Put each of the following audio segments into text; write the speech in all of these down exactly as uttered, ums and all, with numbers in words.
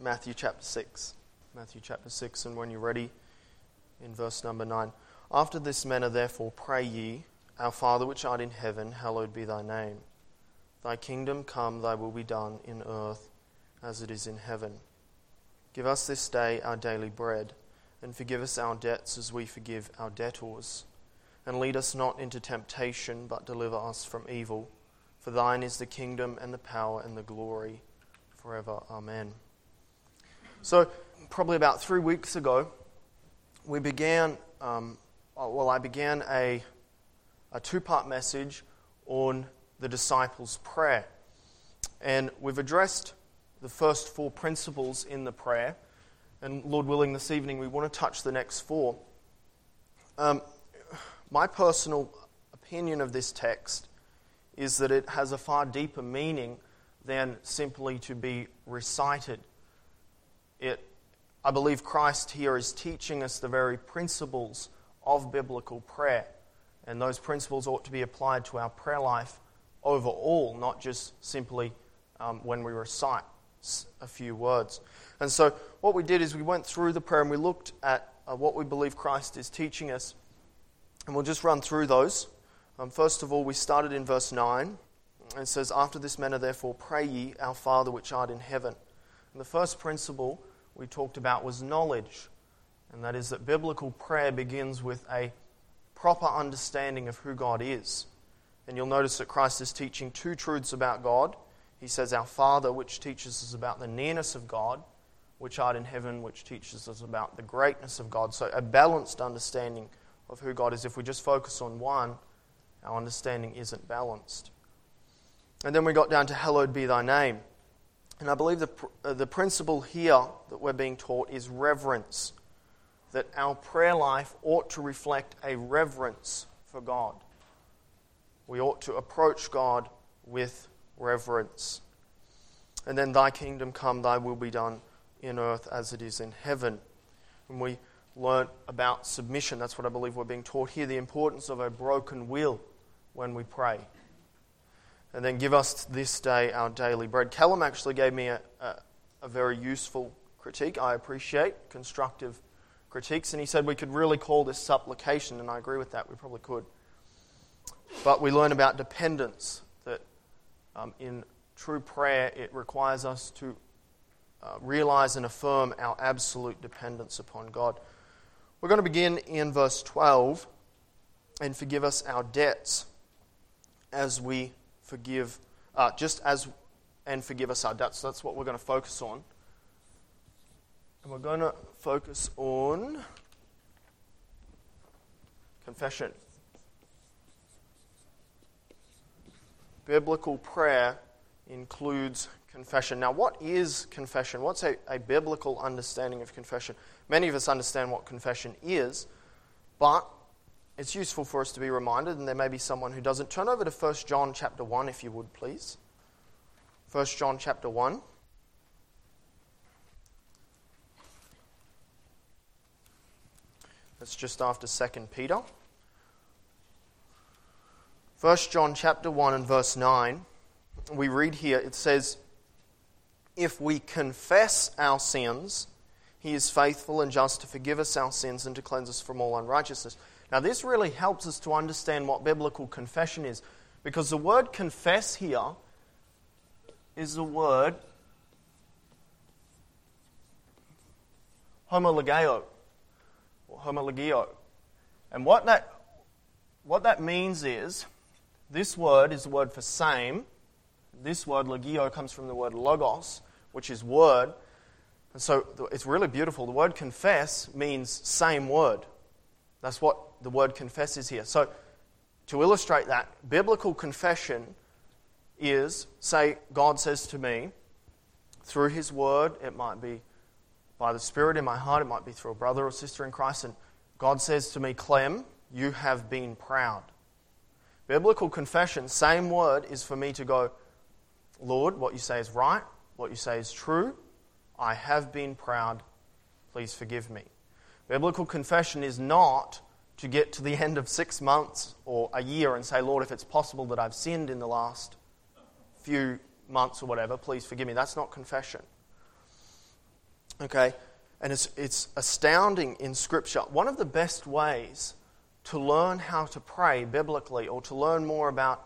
Matthew chapter six. Matthew chapter six, and when you're ready, in verse number nine. After this manner therefore pray ye, Our Father which art in heaven, hallowed be thy name. Thy kingdom come, thy will be done in earth as it is in heaven. Give us this day our daily bread, and forgive us our debts as we forgive our debtors. And lead us not into temptation, but deliver us from evil. For thine is the kingdom and the power and the glory forever. Amen. So, probably about three weeks ago, we began, um, well, I began a, a two-part message on the disciples' prayer. And we've addressed the first four principles in the prayer. And Lord willing, this evening we want to touch the next four. Um, my personal opinion of this text is that it has a far deeper meaning than simply to be recited. It, I believe Christ here is teaching us the very principles of biblical prayer. And those principles ought to be applied to our prayer life overall, not just simply um, when we recite a few words. And so what we did is we went through the prayer and we looked at uh, what we believe Christ is teaching us. And we'll just run through those. Um, first of all, we started in verse nine. It says, After this manner therefore pray ye, Our Father which art in heaven. And the first principle we talked about was knowledge. And that is that biblical prayer begins with a proper understanding of who God is. And you'll notice that Christ is teaching two truths about God. He says, Our Father, which teaches us about the nearness of God, which art in heaven, which teaches us about the greatness of God. So a balanced understanding of who God is. If we just focus on one, our understanding isn't balanced. And then we got down to hallowed be thy name. And I believe the, uh, the principle here that we're being taught is reverence. That our prayer life ought to reflect a reverence for God. We ought to approach God with reverence. And then thy kingdom come, thy will be done in earth as it is in heaven. And we learnt about submission. That's what I believe we're being taught here. The importance of a broken will when we pray. And then give us this day our daily bread. Callum actually gave me a, a, a very useful critique. I appreciate constructive critiques. And he said we could really call this supplication, and I agree with that. We probably could. But we learn about dependence, that um, in true prayer it requires us to uh, realize and affirm our absolute dependence upon God. We're going to begin in verse twelve, and forgive us our debts as we forgive, uh, just as, and forgive us our debts. So that's what we're going to focus on. And we're going to focus on confession. Biblical prayer includes confession. Now, what is confession? What's a, a biblical understanding of confession? Many of us understand what confession is, but it's useful for us to be reminded, and there may be someone who doesn't. Turn over to First John chapter one, if you would, please. First John chapter one. That's just after Second Peter. First John chapter one and verse nine. We read here, it says, If we confess our sins, He is faithful and just to forgive us our sins and to cleanse us from all unrighteousness. Now this really helps us to understand what biblical confession is, because the word confess here is the word homologeo, or homologio. And what that, what that means is, this word is the word for same. This word, logio, comes from the word logos, which is word. And so it's really beautiful. The word confess means same word. That's what the word confess is here. So to illustrate that, biblical confession is, say, God says to me, through His word, it might be by the Spirit in my heart, it might be through a brother or sister in Christ, and God says to me, Clem, you have been proud. Biblical confession, same word, is for me to go, Lord, what you say is right, what you say is true, I have been proud, please forgive me. Biblical confession is not to get to the end of six months or a year and say, Lord, if it's possible that I've sinned in the last few months or whatever, please forgive me. That's not confession. Okay? And it's, it's astounding in Scripture. One of the best ways to learn how to pray biblically, or to learn more about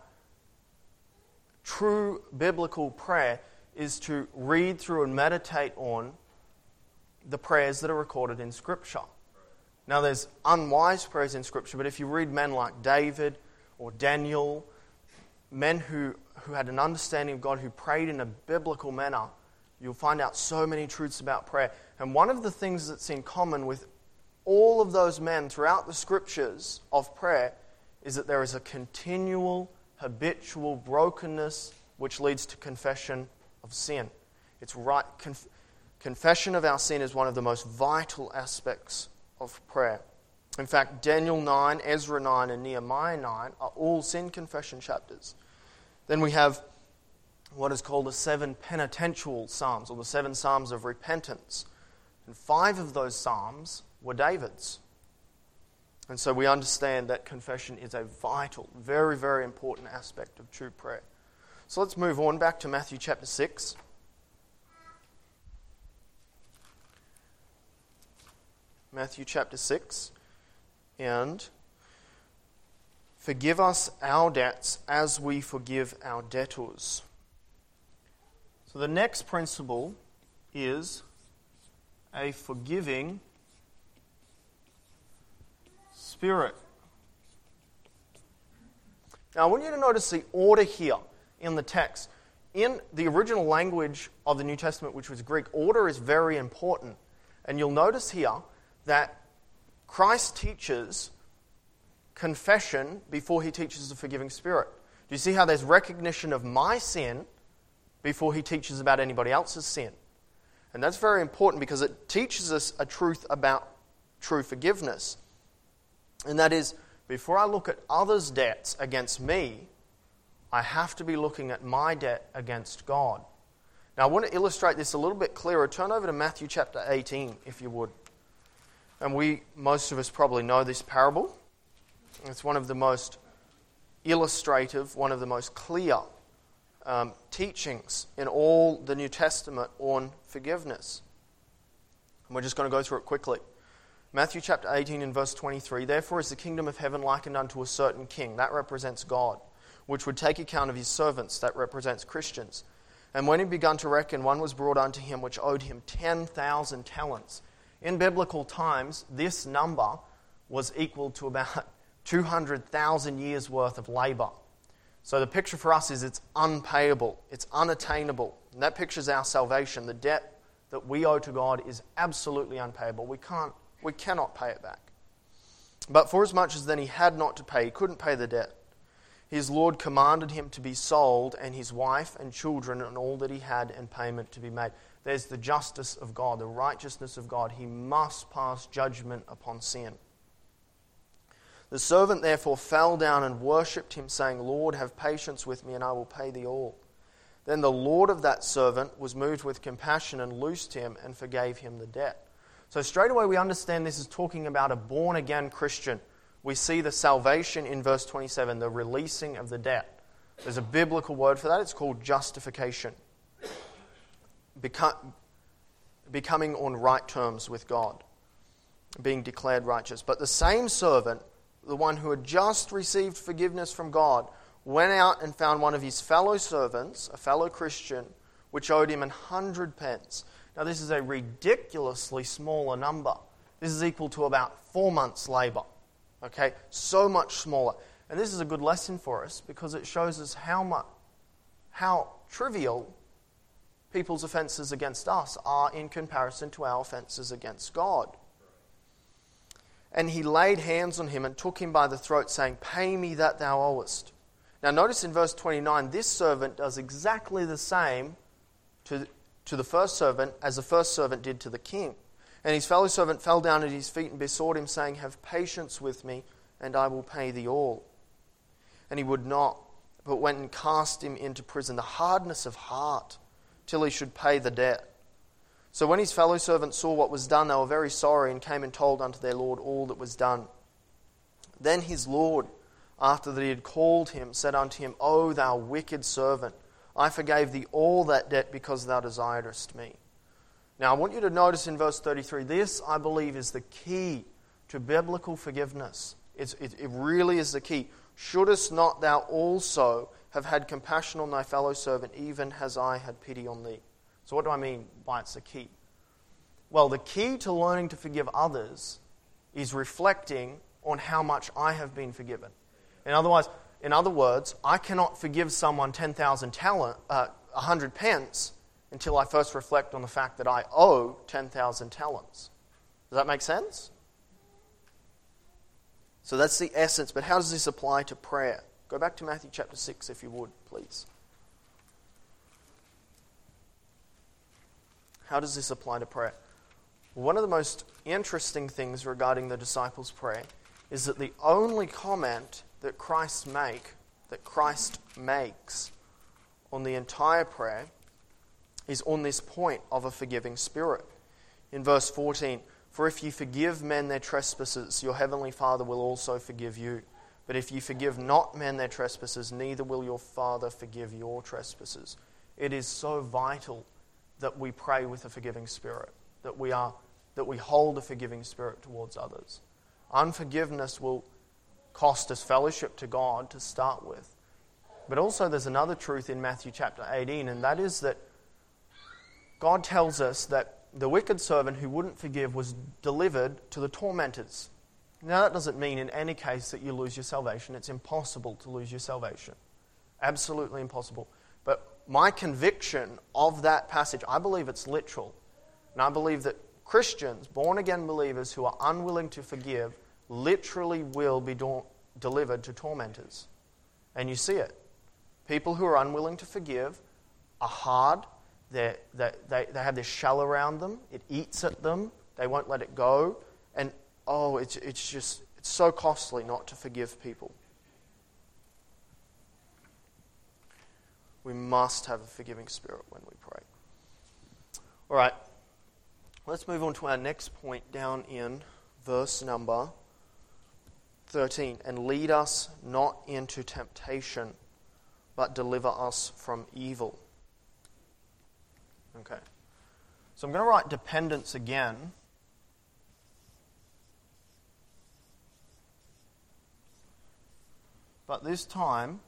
true biblical prayer, is to read through and meditate on the prayers that are recorded in Scripture. Now, there's unwise prayers in Scripture, but if you read men like David or Daniel, men who, who had an understanding of God, who prayed in a biblical manner, you'll find out so many truths about prayer. And one of the things that's in common with all of those men throughout the Scriptures of prayer is that there is a continual, habitual brokenness which leads to confession of sin. It's right. Conf- confession of our sin is one of the most vital aspects of prayer. In fact, Daniel nine, Ezra nine, and Nehemiah nine are all sin confession chapters. Then we have what is called the seven penitential psalms, or the seven psalms of repentance. And five of those psalms were David's. And so we understand that confession is a vital, very, very important aspect of true prayer. So let's move on back to Matthew chapter six. Matthew chapter six. And forgive us our debts as we forgive our debtors. So the next principle is a forgiving spirit. Now, I want you to notice the order here in the text. In the original language of the New Testament, which was Greek, order is very important. And you'll notice here that Christ teaches confession before he teaches the forgiving spirit. Do you see how there's recognition of my sin before he teaches about anybody else's sin? And that's very important because it teaches us a truth about true forgiveness. And that is, before I look at others' debts against me, I have to be looking at my debt against God. Now, I want to illustrate this a little bit clearer. Turn over to Matthew chapter eighteen, if you would. And we, most of us probably know this parable. It's one of the most illustrative, one of the most clear um, teachings in all the New Testament on forgiveness. And we're just going to go through it quickly. Matthew chapter eighteen and verse twenty-three, therefore is the kingdom of heaven likened unto a certain king, that represents God, which would take account of his servants, that represents Christians. And when he begun to reckon, one was brought unto him which owed him ten thousand talents. In biblical times, this number was equal to about two hundred thousand years worth of labor. So the picture for us is it's unpayable, it's unattainable. And that pictures our salvation. The debt that we owe to God is absolutely unpayable. We can't, we cannot pay it back. But for as much as then he had not to pay, he couldn't pay the debt, his Lord commanded him to be sold, and his wife and children and all that he had, and payment to be made. There's the justice of God, the righteousness of God. He must pass judgment upon sin. The servant therefore fell down and worshipped him, saying, Lord, have patience with me, and I will pay thee all. Then the Lord of that servant was moved with compassion and loosed him and forgave him the debt. So straight away we understand this is talking about a born-again Christian. We see the salvation in verse twenty-seven, the releasing of the debt. There's a biblical word for that. It's called justification. Become, becoming on right terms with God. Being declared righteous. But the same servant, the one who had just received forgiveness from God, went out and found one of his fellow servants, a fellow Christian, which owed him an hundred pence. Now this is a ridiculously smaller number. This is equal to about four months' labor. Okay, so much smaller. And this is a good lesson for us because it shows us how much, how trivial people's offenses against us are in comparison to our offenses against God. And he laid hands on him and took him by the throat, saying, Pay me that thou owest. Now notice in verse twenty-nine, this servant does exactly the same to, to the first servant as the first servant did to the king. And his fellow servant fell down at his feet and besought him, saying, Have patience with me, and I will pay thee all. And he would not, but went and cast him into prison, the hardness of heart, till he should pay the debt. So when his fellow servants saw what was done, they were very sorry, and came and told unto their Lord all that was done. Then his Lord, after that he had called him, said unto him, O thou wicked servant, I forgave thee all that debt because thou desiredst me. Now, I want you to notice in verse thirty-three, this, I believe, is the key to biblical forgiveness. It's, it, it really is the key. Shouldest not thou also have had compassion on thy fellow servant, even as I had pity on thee? So what do I mean by it's the key? Well, the key to learning to forgive others is reflecting on how much I have been forgiven. In other words, in other words, I cannot forgive someone ten thousand talent, uh, one hundred pence until I first reflect on the fact that I owe ten thousand talents. Does that make sense? So that's the essence. But how does this apply to prayer? Go back to Matthew chapter six, if you would, please. How does this apply to prayer? Well, one of the most interesting things regarding the disciples' prayer is that the only comment that Christ make, that Christ makes on the entire prayer is on this point of a forgiving spirit. In verse fourteen, for if you forgive men their trespasses, your heavenly Father will also forgive you. But if you forgive not men their trespasses, neither will your Father forgive your trespasses. It is so vital that we pray with a forgiving spirit, that we are, that we hold a forgiving spirit towards others. Unforgiveness will cost us fellowship to God to start with. But also there's another truth in Matthew chapter eighteen, and that is that God tells us that the wicked servant who wouldn't forgive was delivered to the tormentors. Now that doesn't mean in any case that you lose your salvation. It's impossible to lose your salvation. Absolutely impossible. But my conviction of that passage, I believe it's literal. And I believe that Christians, born-again believers who are unwilling to forgive, literally will be do- delivered to tormentors. And you see it. People who are unwilling to forgive are hard. They're, they they they have this shell around them. It eats at them. They won't let it go. And, oh, it's it's just, it's so costly not to forgive people. We must have a forgiving spirit when we pray. All right. Let's move on to our next point down in verse number thirteen. And lead us not into temptation, but deliver us from evil. Okay. So I'm going to write dependence again. But this time,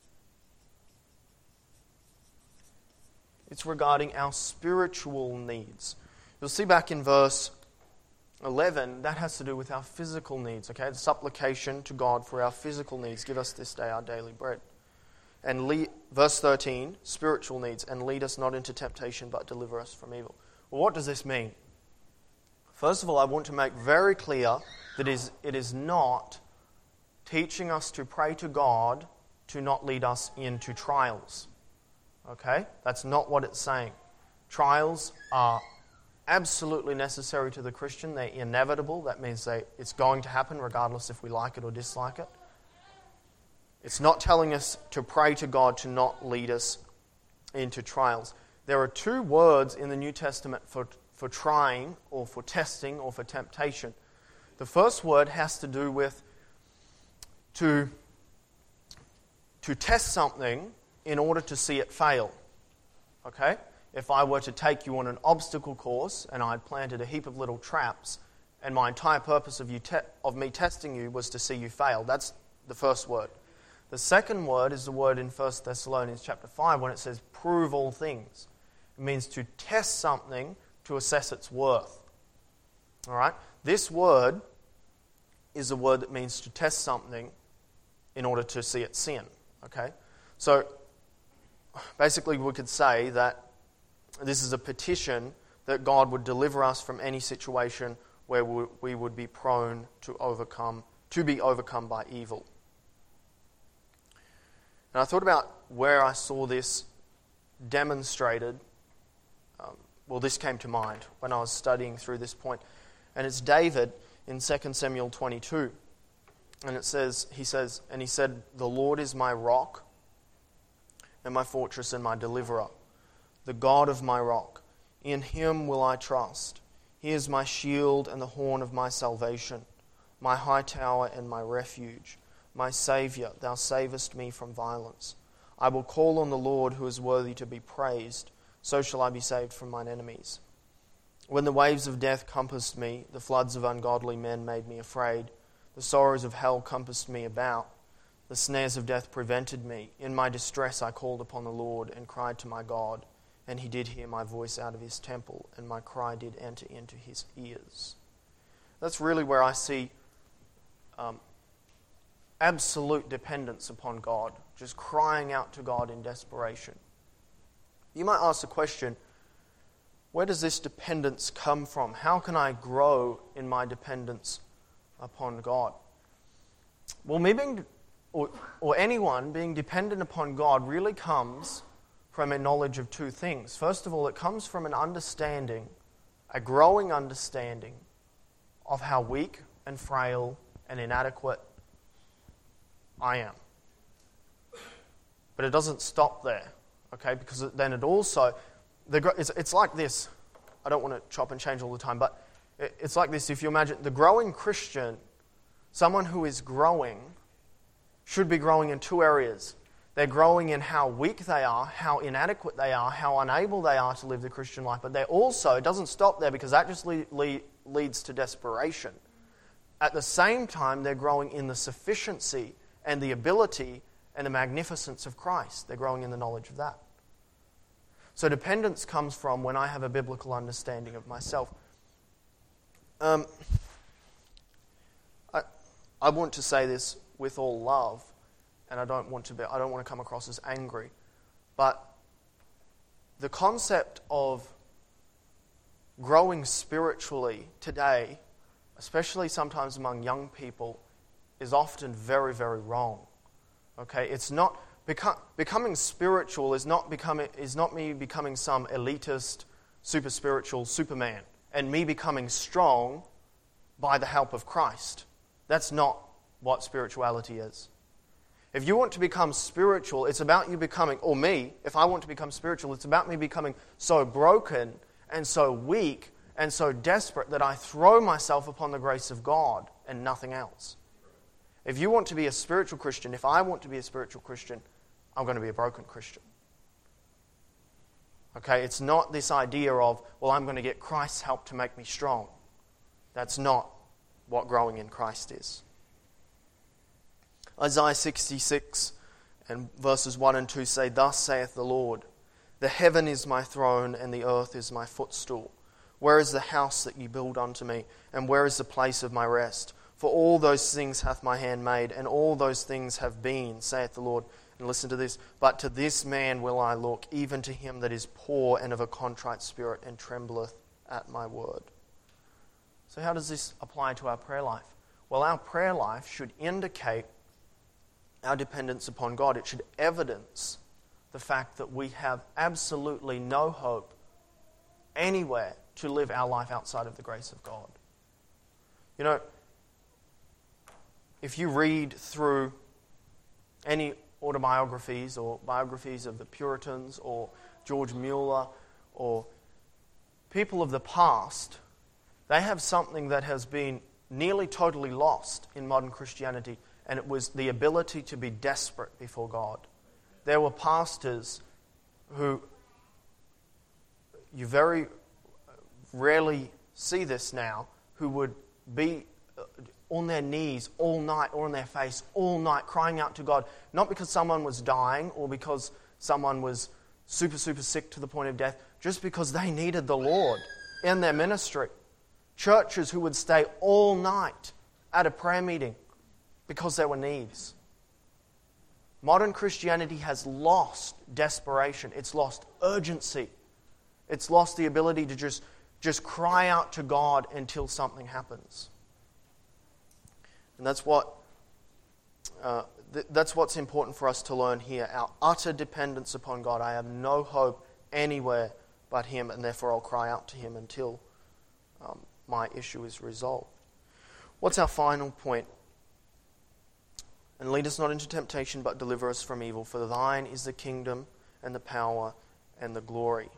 it's regarding our spiritual needs. You'll see back in verse eleven, that has to do with our physical needs, okay? The supplication to God for our physical needs. Give us this day our daily bread. And lead, verse thirteen, spiritual needs. And lead us not into temptation, but deliver us from evil. Well, what does this mean? First of all, I want to make very clear that it is not teaching us to pray to God to not lead us into trials. Okay? That's not what it's saying. Trials are absolutely necessary to the Christian. They're inevitable. That means they, it's going to happen regardless if we like it or dislike it. It's not telling us to pray to God to not lead us into trials. There are two words in the New Testament for, for trying or for testing or for temptation. The first word has to do with to, to test something in order to see it fail. Okay? If I were to take you on an obstacle course and I had planted a heap of little traps and my entire purpose of you te- of me testing you was to see you fail, that's the first word. The second word is the word in First Thessalonians chapter five when it says prove all things. It means to test something to assess its worth. All right? This word is a word that means to test something in order to see its sin. Okay? So basically we could say that this is a petition that God would deliver us from any situation where we would be prone to overcome, to be overcome by evil. And I thought about where I saw this demonstrated. Um, well, this came to mind when I was studying through this point. And it's David in Second Samuel twenty-two. And it says, he says, and he said, the Lord is my rock and my fortress and my deliverer, the God of my rock. In him will I trust. He is my shield and the horn of my salvation, my high tower and my refuge. My Saviour, thou savest me from violence. I will call on the Lord who is worthy to be praised. So shall I be saved from mine enemies. When the waves of death compassed me, the floods of ungodly men made me afraid. The sorrows of hell compassed me about. The snares of death prevented me. In my distress I called upon the Lord and cried to my God, and he did hear my voice out of his temple, and my cry did enter into his ears. That's really where I see um, absolute dependence upon God, just crying out to God in desperation. You might ask the question, where does this dependence come from? How can I grow in my dependence upon God? Well, me being, or, or anyone being dependent upon God really comes from a knowledge of two things. First of all, it comes from an understanding, a growing understanding of how weak and frail and inadequate I am. But it doesn't stop there, okay? Because then it also, it's like this. I don't want to chop and change all the time, but it's like this. If you imagine the growing Christian, someone who is growing should be growing in two areas. They're growing in how weak they are, how inadequate they are, how unable they are to live the Christian life. But they're also, it doesn't stop there because that just le- le- leads to desperation. At the same time, they're growing in the sufficiency and the ability and the magnificence of Christ. They're growing in the knowledge of that. So dependence comes from when I have a biblical understanding of myself. Um, I, I want to say this with all love, and I don't want to be, I don't want to come across as angry, but the concept of growing spiritually today, especially sometimes among young people, is often very, very wrong. Okay, it's not become, becoming spiritual is not becoming is not me becoming some elitist, super spiritual Superman, and me becoming strong by the help of Christ. That's not what spirituality is. If you want to become spiritual, it's about you becoming, or me, if I want to become spiritual, it's about me becoming so broken and so weak and so desperate that I throw myself upon the grace of God and nothing else. If you want to be a spiritual Christian, if I want to be a spiritual Christian, I'm going to be a broken Christian. Okay, it's not this idea of, well, I'm going to get Christ's help to make me strong. That's not what growing in Christ is. Isaiah sixty-six and verses one and two say, "Thus saith the Lord, the heaven is my throne and the earth is my footstool. Where is the house that you build unto me? And where is the place of my rest? For all those things hath my hand made, and all those things have been, saith the Lord." And listen to this, "But to this man will I look, even to him that is poor and of a contrite spirit, and trembleth at my word." So how does this apply to our prayer life? Well, our prayer life should indicate our dependence upon God. It should evidence the fact that we have absolutely no hope anywhere to live our life outside of the grace of God. You know, if you read through any autobiographies or biographies of the Puritans or George Mueller or people of the past, they have something that has been nearly totally lost in modern Christianity, and it was the ability to be desperate before God. There were pastors who, you very rarely see this now, who would be on their knees all night or on their face all night crying out to God, not because someone was dying or because someone was super, super sick to the point of death, just because they needed the Lord in their ministry. Churches who would stay all night at a prayer meeting because there were needs. Modern Christianity has lost desperation. It's lost urgency. It's lost the ability to just, just cry out to God until something happens. And that's what uh, th- that's what's important for us to learn here. Our utter dependence upon God. I have no hope anywhere but Him, and therefore I'll cry out to Him until um, my issue is resolved. What's our final point? "And lead us not into temptation, but deliver us from evil. For thine is the kingdom and the power and the glory."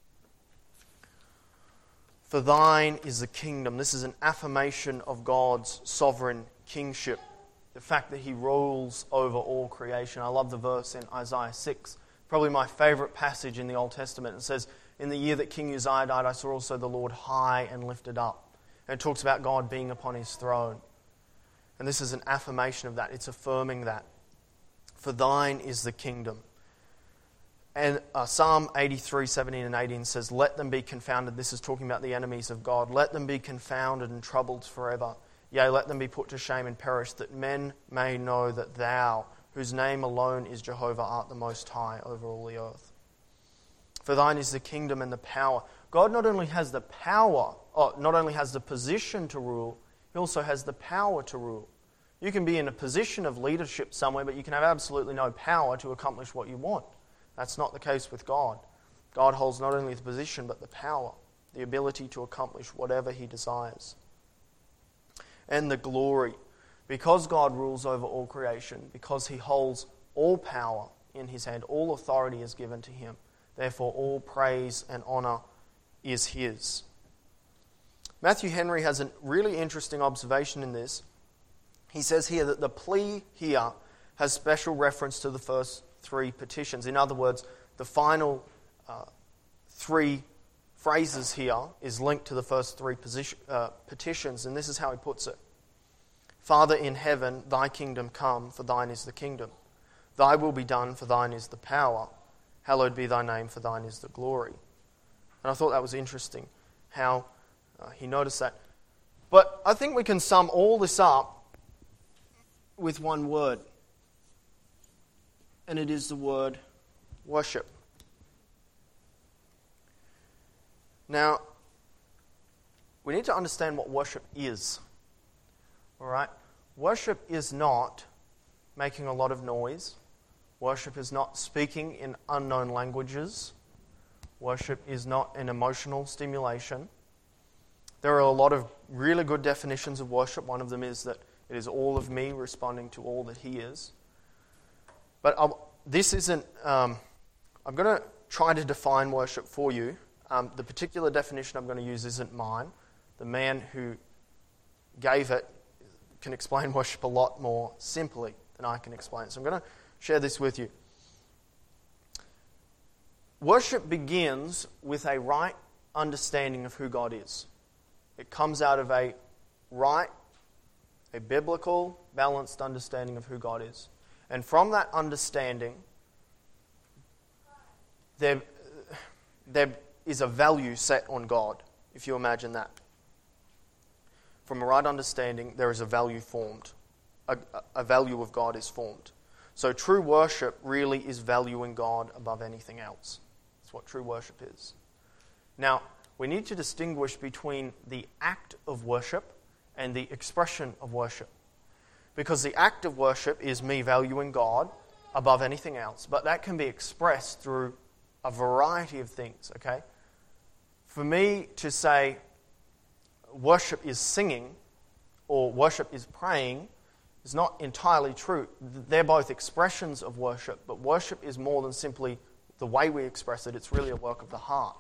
For thine is the kingdom. This is an affirmation of God's sovereign kingship. The fact that He rules over all creation. I love the verse in Isaiah six. Probably my favorite passage in the Old Testament. It says, in the year that King Uzziah died, I saw also the Lord high and lifted up. And it talks about God being upon his throne. And this is an affirmation of that. It's affirming that. For thine is the kingdom. And uh, Psalm eighty-three, seventeen and eighteen says, let them be confounded. This is talking about the enemies of God. Let them be confounded and troubled forever. Yea, let them be put to shame and perish, that men may know that thou, whose name alone is Jehovah, art the Most High over all the earth. For thine is the kingdom and the power. God not only has the power, oh, not only has the position to rule, he also has the power to rule. You can be in a position of leadership somewhere, but you can have absolutely no power to accomplish what you want. That's not the case with God. God holds not only the position, but the power, the ability to accomplish whatever he desires. And the glory. Because God rules over all creation, because he holds all power in his hand, all authority is given to him. Therefore, all praise and honour is his. Matthew Henry has a really interesting observation in this. He says here that the plea here has special reference to the first three petitions. In other words, the final uh, three phrases here is linked to the first three position, uh, petitions, and this is how he puts it. Father in heaven, thy kingdom come, for thine is the kingdom. Thy will be done, for thine is the power. Hallowed be thy name, for thine is the glory. And I thought that was interesting, how uh, he noticed that. But I think we can sum all this up with one word. And it is the word worship. Now, we need to understand what worship is. All right? Worship is not making a lot of noise. Worship is not speaking in unknown languages. Worship is not an emotional stimulation. There are a lot of really good definitions of worship. One of them is that it is all of me responding to all that he is. But I'll, this isn't... Um, I'm going to try to define worship for you. Um, the particular definition I'm going to use isn't mine. The man who gave it can explain worship a lot more simply than I can explain it. So I'm going to share this with you. Worship begins with a right understanding of who God is. It comes out of a right, a biblical, balanced understanding of who God is. And from that understanding, there, there is a value set on God, if you imagine that. From a right understanding, there is a value formed. A, a value of God is formed. So true worship really is valuing God above anything else. That's what true worship is. Now, we need to distinguish between the act of worship and the expression of worship. Because the act of worship is me valuing God above anything else. But that can be expressed through a variety of things, okay? For me to say worship is singing or worship is praying is not entirely true. They're both expressions of worship, but worship is more than simply the way we express it. It's really a work of the heart.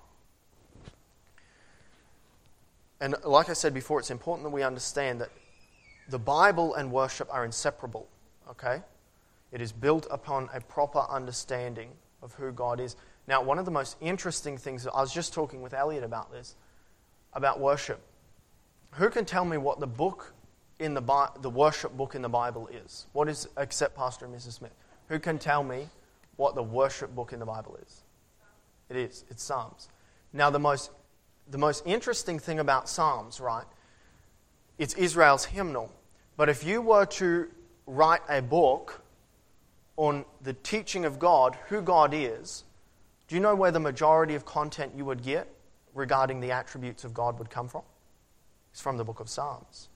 And like I said before, it's important that we understand that the Bible and worship are inseparable, okay? It is built upon a proper understanding of who God is. Now, one of the most interesting things, I was just talking with Elliot about this, about worship. Who can tell me what the book in the Bi- the worship book in the Bible is? What is, except Pastor and Missus Smith? Who can tell me what the worship book in the Bible is? It is. It's Psalms. Now, the most the most interesting thing about Psalms, right? It's Israel's hymnal. But if you were to write a book on the teaching of God, who God is, do you know where the majority of content you would get regarding the attributes of God would come from? It's from the book of Psalms.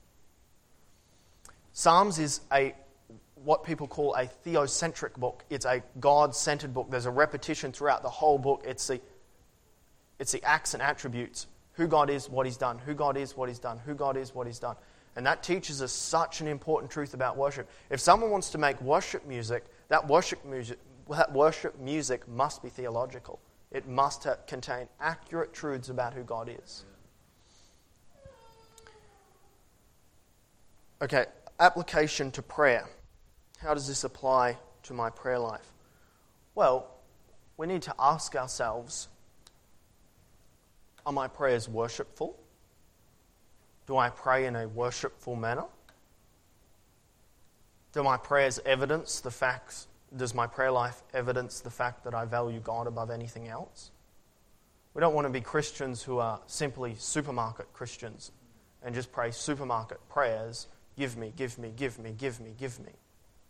Psalms is a what people call a theocentric book. It's a God-centered book. There's a repetition throughout the whole book. It's the It's the acts and attributes. Who God is, what He's done. Who God is, what He's done. Who God is, what He's done. And that teaches us such an important truth about worship. If someone wants to make worship music, that worship music, that worship music must be theological. It must have, contain accurate truths about who God is. Okay, application to prayer. How does this apply to my prayer life? Well, we need to ask ourselves, Are my prayers worshipful? Do I pray in a worshipful manner? Do my prayers evidence the facts? Does my prayer life evidence the fact that I value God above anything else? We don't want to be Christians who are simply supermarket Christians and just pray supermarket prayers, give me, give me, give me, give me, give me.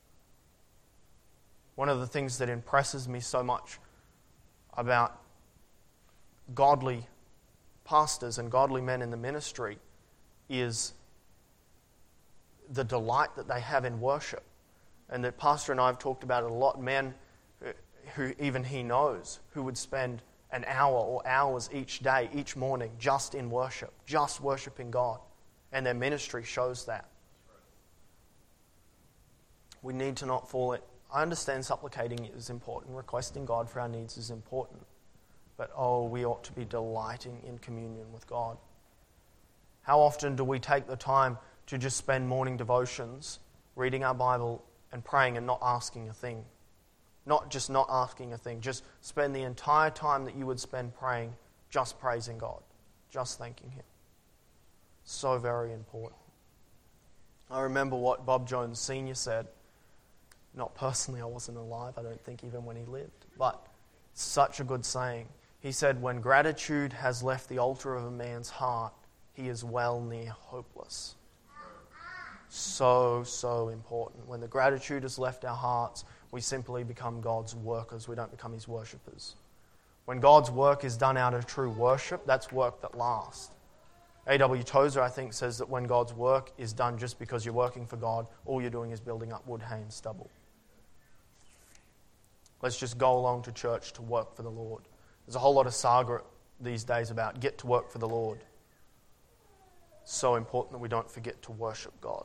One of the things that impresses me so much about godly pastors and godly men in the ministry is the delight that they have in worship. And that Pastor and I have talked about it a lot. Men who even he knows, who would spend an hour or hours each day, each morning, just in worship, just worshiping God. And their ministry shows that. We need to not fall in. I understand supplicating is important, requesting God for our needs is important. But oh, we ought to be delighting in communion with God. How often do we take the time to just spend morning devotions, reading our Bible and praying and not asking a thing? Not just not asking a thing, just spend the entire time that you would spend praying just praising God, just thanking Him. So very important. I remember what Bob Jones Senior said. Not personally, I wasn't alive, I don't think, even when he lived. But such a good saying. He said, when gratitude has left the altar of a man's heart, he is well near hopeless. So, so important. When the gratitude has left our hearts, we simply become God's workers. We don't become His worshippers. When God's work is done out of true worship, that's work that lasts. A W Tozer, I think, says that when God's work is done just because you're working for God, all you're doing is building up wood, hay, and stubble. Let's just go along to church to work for the Lord. There's a whole lot of saga these days about get to work for the Lord. So important that we don't forget to worship God.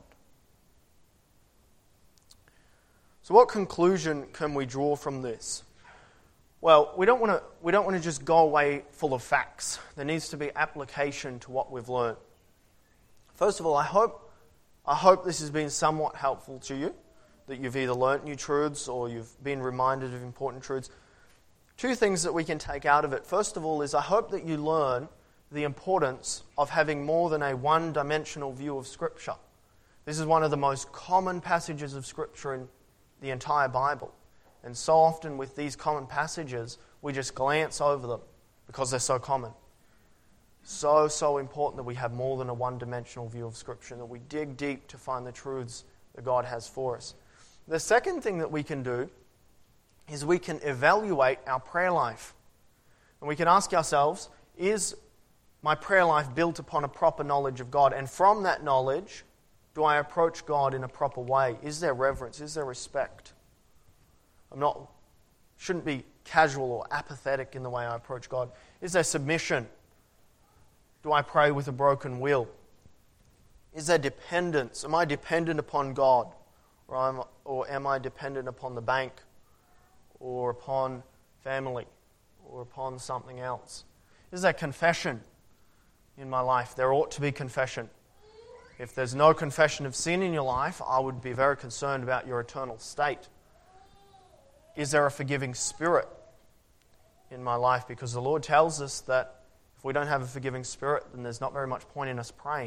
So what conclusion can we draw from this? Well, we don't want to we don't want to just go away full of facts. There needs to be application to what we've learned. First of all, I hope I hope this has been somewhat helpful to you, that you've either learnt new truths or you've been reminded of important truths. Two things that we can take out of it. First of all is I hope that you learn the importance of having more than a one-dimensional view of Scripture. This is one of the most common passages of Scripture in the entire Bible. And so often with these common passages, we just glance over them because they're so common. So, so important that we have more than a one-dimensional view of Scripture, and that we dig deep to find the truths that God has for us. The second thing that we can do is we can evaluate our prayer life. And we can ask ourselves, is my prayer life built upon a proper knowledge of God? And from that knowledge, do I approach God in a proper way? Is there reverence? Is there respect? I'm not, shouldn't be casual or apathetic in the way I approach God. Is there submission? Do I pray with a broken will? Is there dependence? Am I dependent upon God? Or am, or am I dependent upon the bank? Or upon family? Or upon something else? Is there confession in my life? There ought to be confession. If there's no confession of sin in your life, I would be very concerned about your eternal state. Is there a forgiving spirit in my life? Because the Lord tells us that if we don't have a forgiving spirit, then there's not very much point in us praying.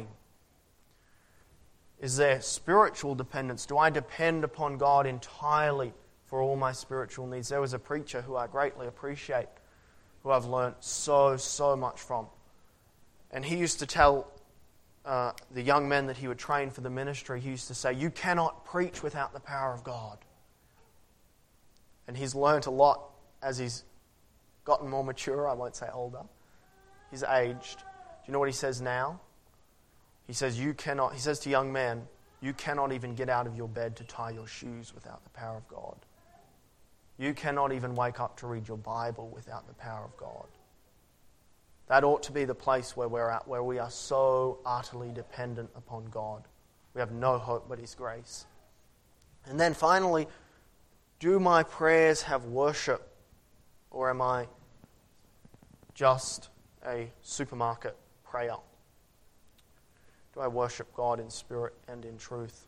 Is there spiritual dependence? Do I depend upon God entirely for all my spiritual needs? There was a preacher who I greatly appreciate, who I've learned so, so much from. And he used to tell uh, the young men that he would train for the ministry, he used to say, you cannot preach without the power of God. And he's learnt a lot as he's gotten more mature, I won't say older. He's aged. Do you know what he says now? He says, you cannot, he says to young men, you cannot even get out of your bed to tie your shoes without the power of God. You cannot even wake up to read your Bible without the power of God. That ought to be the place where we're at, where we are so utterly dependent upon God. We have no hope but His grace. And then finally, do my prayers have worship, or am I just a supermarket prayer? Do I worship God in spirit and in truth?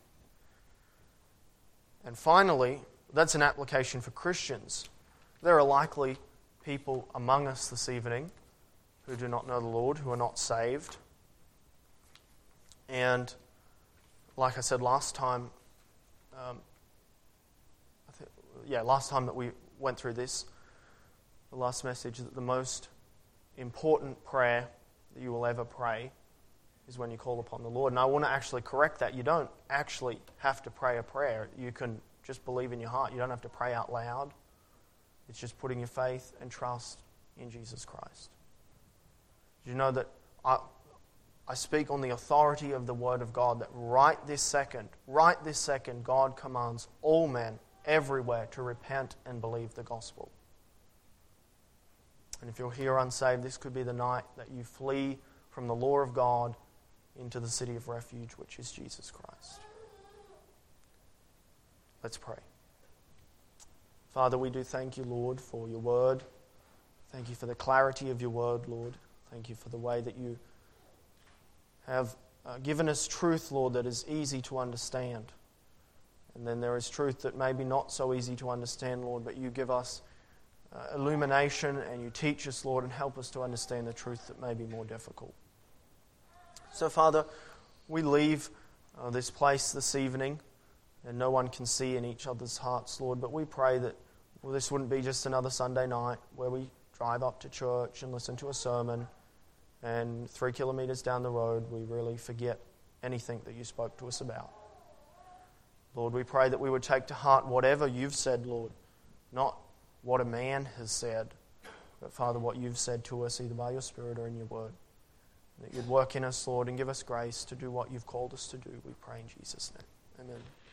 And finally, that's an application for Christians. There are likely people among us this evening who do not know the Lord, who are not saved. And like I said last time, um, I think, yeah, last time that we went through this, the last message, that the most important prayer that you will ever pray is when you call upon the Lord. And I want to actually correct that. You don't actually have to pray a prayer. You can just believe in your heart. You don't have to pray out loud. It's just putting your faith and trust in Jesus Christ. Did you know that I, I speak on the authority of the Word of God, that right this second, right this second, God commands all men everywhere to repent and believe the gospel. And if you're here unsaved, this could be the night that you flee from the law of God into the city of refuge, which is Jesus Christ. Let's pray. Father, we do thank you, Lord, for your word. Thank you for the clarity of your word, Lord. Thank you for the way that you have uh, given us truth, Lord, that is easy to understand. And then there is truth that may be not so easy to understand, Lord, but you give us uh, illumination and you teach us, Lord, and help us to understand the truth that may be more difficult. So, Father, we leave uh, this place this evening, and no one can see in each other's hearts, Lord, but we pray that well, this wouldn't be just another Sunday night where we drive up to church and listen to a sermon, and three kilometers down the road we really forget anything that you spoke to us about. Lord, we pray that we would take to heart whatever you've said, Lord, not what a man has said, but, Father, what you've said to us either by your Spirit or in your word. That you'd work in us, Lord, and give us grace to do what you've called us to do. We pray in Jesus' name. Amen.